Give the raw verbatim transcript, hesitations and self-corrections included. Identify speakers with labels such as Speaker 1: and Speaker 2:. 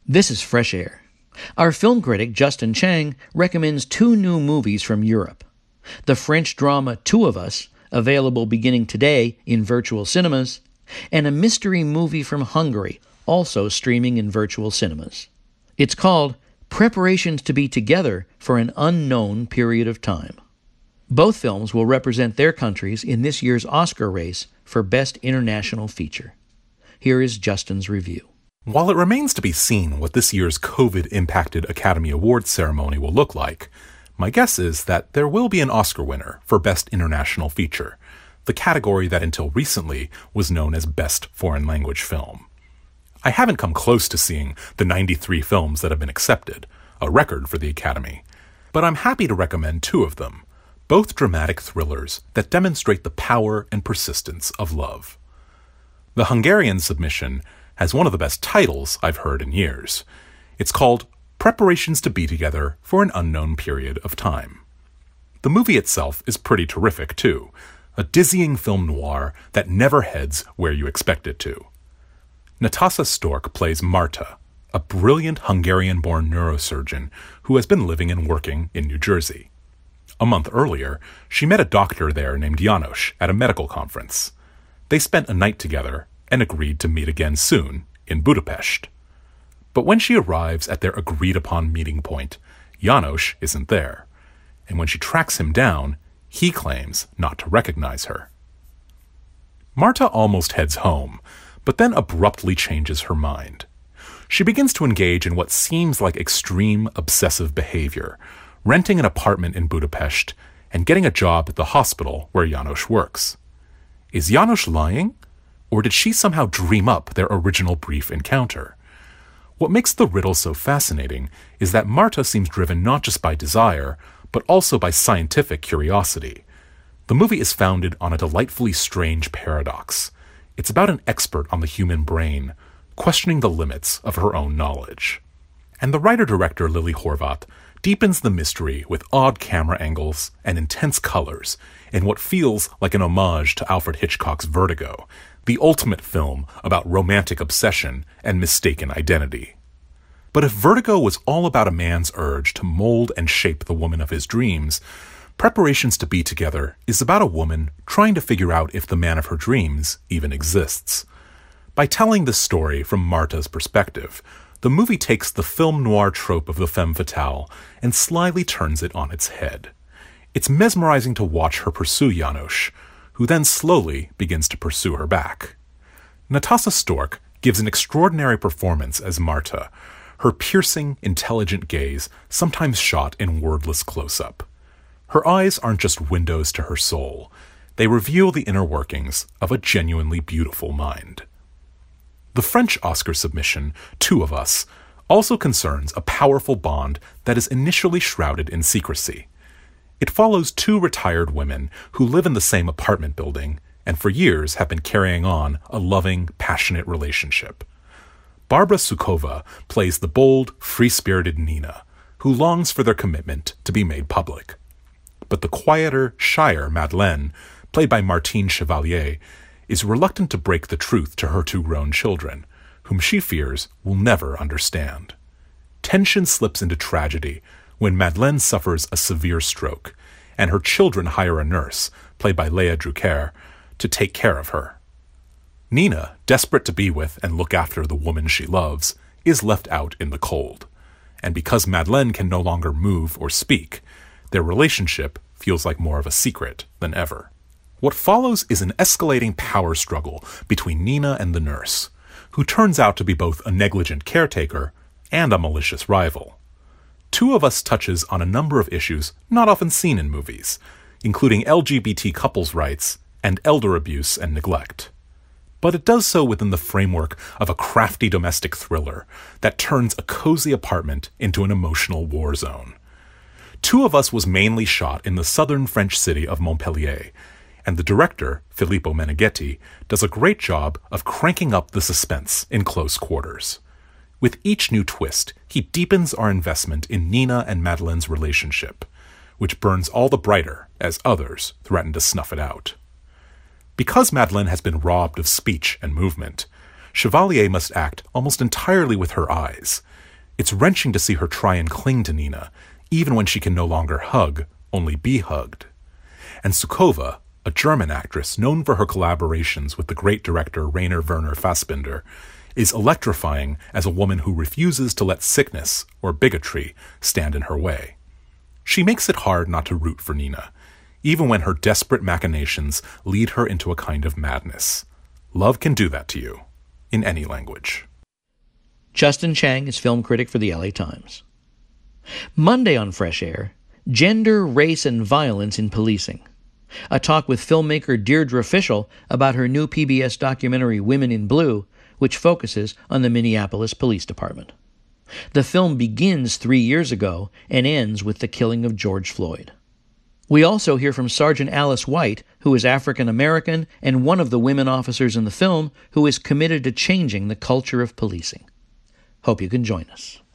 Speaker 1: This is Fresh Air. Our film critic, Justin Chang, recommends two new movies from Europe. The French drama Two of Us, available beginning today in virtual cinemas, and a mystery movie from Hungary, also streaming in virtual cinemas. It's called Preparations to Be Together for an Unknown Period of Time. Both films will represent their countries in this year's Oscar race for Best International Feature. Here is Justin's review.
Speaker 2: While it remains to be seen what this year's COVID-impacted Academy Awards ceremony will look like, my guess is that there will be an Oscar winner for Best International Feature, the category that until recently was known as Best Foreign Language Film. I haven't come close to seeing the ninety-three films that have been accepted, a record for the Academy, but I'm happy to recommend two of them, both dramatic thrillers that demonstrate the power and persistence of love. The Hungarian submission has one of the best titles I've heard in years. It's called Preparations to Be Together for an Unknown Period of Time. The movie itself is pretty terrific, too, a dizzying film noir that never heads where you expect it to. Nataša Stork plays Marta, a brilliant Hungarian-born neurosurgeon who has been living and working in New Jersey. A month earlier, she met a doctor there named János at a medical conference. They spent a night together and agreed to meet again soon in Budapest. But when she arrives at their agreed-upon meeting point, János isn't there, and when she tracks him down, he claims not to recognize her. Marta almost heads home, but then abruptly changes her mind. She begins to engage in what seems like extreme obsessive behavior, renting an apartment in Budapest and getting a job at the hospital where János works. Is János lying? Or did she somehow dream up their original brief encounter? What makes the riddle so fascinating is that Marta seems driven not just by desire, but also by scientific curiosity. The movie is founded on a delightfully strange paradox. It's about an expert on the human brain, questioning the limits of her own knowledge. And the writer-director Lili Horváth deepens the mystery with odd camera angles and intense colors in what feels like an homage to Alfred Hitchcock's Vertigo, the ultimate film about romantic obsession and mistaken identity. But if Vertigo was all about a man's urge to mold and shape the woman of his dreams, Preparations to Be Together is about a woman trying to figure out if the man of her dreams even exists. By telling this story from Marta's perspective, the movie takes the film noir trope of the femme fatale and slyly turns it on its head. It's mesmerizing to watch her pursue János, who then slowly begins to pursue her back. Nataša Stork gives an extraordinary performance as Marta, her piercing, intelligent gaze sometimes shot in wordless close-up. Her eyes aren't just windows to her soul. They reveal the inner workings of a genuinely beautiful mind. The French Oscar submission, Two of Us, also concerns a powerful bond that is initially shrouded in secrecy. It follows two retired women who live in the same apartment building and for years have been carrying on a loving, passionate relationship. Barbara Suková plays the bold, free-spirited Nina, who longs for their commitment to be made public. But the quieter, shyer Madeleine, played by Martine Chevalier, is reluctant to break the truth to her two grown children, whom she fears will never understand. Tension slips into tragedy when Madeleine suffers a severe stroke, and her children hire a nurse, played by Léa Drucker, to take care of her. Nina, desperate to be with and look after the woman she loves, is left out in the cold. And because Madeleine can no longer move or speak, their relationship feels like more of a secret than ever. What follows is an escalating power struggle between Nina and the nurse, who turns out to be both a negligent caretaker and a malicious rival. Two of Us touches on a number of issues not often seen in movies, including L G B T couples' rights and elder abuse and neglect. But it does so within the framework of a crafty domestic thriller that turns a cozy apartment into an emotional war zone. Two of Us was mainly shot in the southern French city of Montpellier, and the director, Filippo Meneghetti, does a great job of cranking up the suspense in close quarters. With each new twist, he deepens our investment in Nina and Madeleine's relationship, which burns all the brighter as others threaten to snuff it out. Because Madeleine has been robbed of speech and movement, Chevalier must act almost entirely with her eyes. It's wrenching to see her try and cling to Nina, even when she can no longer hug, only be hugged. And Suková, a German actress known for her collaborations with the great director Rainer Werner Fassbinder, is electrifying as a woman who refuses to let sickness or bigotry stand in her way. She makes it hard not to root for Nina, even when her desperate machinations lead her into a kind of madness. Love can do that to you, in any language.
Speaker 1: Justin Chang is film critic for the L A Times. Monday on Fresh Air, Gender, Race, and Violence in Policing. A talk with filmmaker Deirdre Fishel about her new P B S documentary Women in Blue, which focuses on the Minneapolis Police Department. The film begins three years ago and ends with the killing of George Floyd. We also hear from Sergeant Alice White, who is African American and one of the women officers in the film who is committed to changing the culture of policing. Hope you can join us.